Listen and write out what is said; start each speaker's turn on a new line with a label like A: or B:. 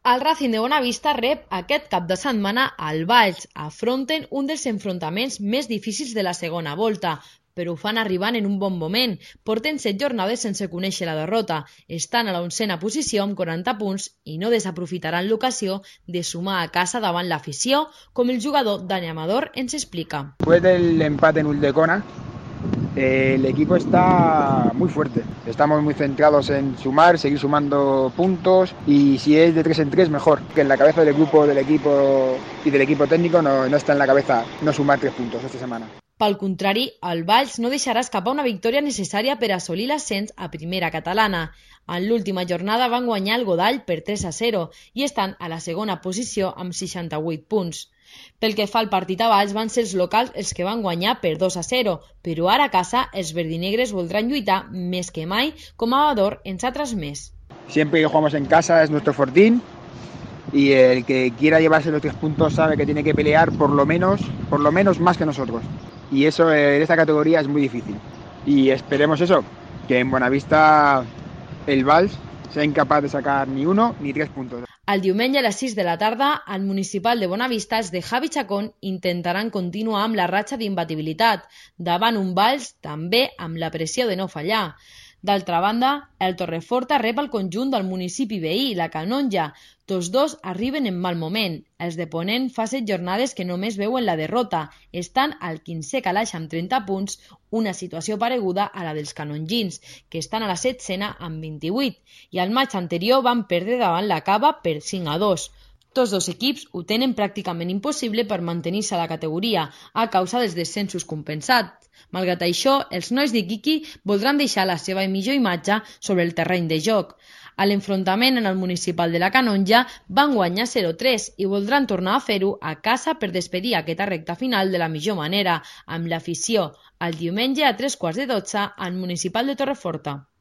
A: El Racing de Bonavista rep aquest cap de setmana al Valls. Afronten un dels enfrontaments més difícils de la segona volta, però ho fan arribant en un bon moment. Porten 7 jornades sense conèixer la derrota. Estan a la 11a posició amb 40 punts i no desaprofitaran l'ocasió de sumar a casa davant l'afició, com el jugador Dani Amador ens explica.
B: Después del empate en Ulldecona, el equipo está muy fuerte. Estamos muy centrados en sumar, seguir sumando puntos y si es de 3 en 3 mejor. Que en la cabeza del grupo, del equipo y del equipo técnico no está en la cabeza no sumar 3 puntos esta semana.
A: Pel contrari, el Valls no deixarà escapar una victòria necessària per assolir l'ascens a primera catalana. En l'última jornada van guanyar el Godall per 3-0 i estan a la segona posició amb 68 punts. Pel que fa al partit a Valls, van ser els locals els que van guanyar per 2-0, però ara a casa els verdinegres voldran lluitar més que mai, com Amador ens ha transmès.
B: Siempre que jugamos en casa es nuestro fortín y el que quiera llevarse los 3 puntos sabe que tiene que pelear por lo menos más que nosotros. Y eso en esta categoría es muy difícil. Y esperemos eso, que en Bonavista el Valls sea incapaz de sacar ni 1 ni 3 puntos.
A: El diumenge a les 6 de la tarda, al municipal de Bonavista, els de Javi Chacón intentaran continuar amb la ratxa d'imbatibilitat, davant un Valls també amb la pressió de no fallar. D'altra banda, el Torreforta rep el conjunt del municipi veí, la Canonja. Tots dos arriben en mal moment. Els de Ponent fa 7 jornades que només veuen la derrota. Estan al 15è calaix amb 30 punts, una situació pareguda a la dels canongins, que estan a la 7a amb 28, i al maig anterior van perdre davant la Cava per 5-2. Tots dos equips ho tenen pràcticament impossible per mantenir-se a la categoria a causa dels descensos compensats. Malgrat això, els nois d'Iquiqui voldran deixar la seva millor imatge sobre el terreny de joc. A l'enfrontament en el municipal de la Canonja van guanyar 0-3 i voldran tornar a fer-ho a casa per despedir aquesta recta final de la millor manera, amb l'afició, el diumenge a 3:15 al municipal de Torreforta.